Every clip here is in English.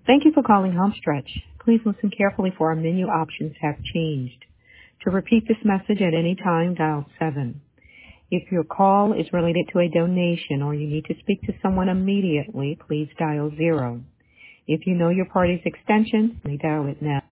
Thank you for calling Homestretch. Please listen carefully for our menu options have changed. To repeat this message at any time, dial 7. If your call is related to a donation or you need to speak to someone immediately, please dial 0. If you know your party's extension, you may dial it now.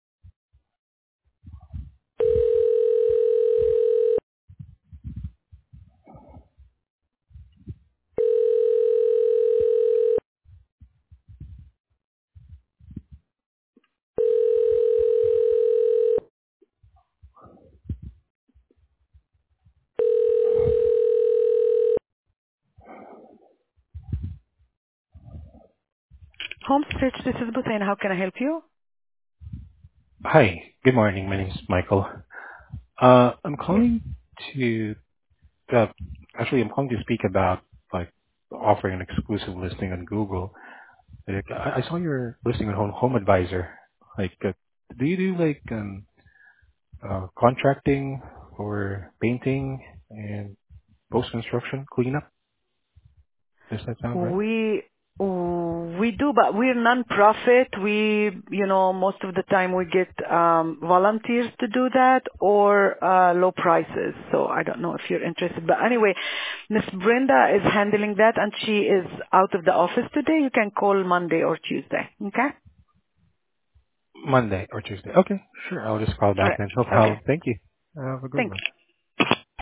Homestretch, this is Bhutan. How can I help you? Hi, good morning. My name is Michael. I'm Yes. calling to uh, I'm calling to speak about like offering an exclusive listing on Google. Like, I saw your listing on Home Advisor. Like, do you do like contracting or painting and post construction cleanup? Does that sound right? We do, but we're non-profit. Most of the time we get volunteers to do that or low prices. So I don't know if you're interested. But anyway, Miss Brenda is handling that, and she is out of the office today. You can call Monday or Tuesday. Okay? Monday or Tuesday. Okay, sure. I'll just call All back right. then. No Okay. problem. Thank you. Have a good Thank one. you.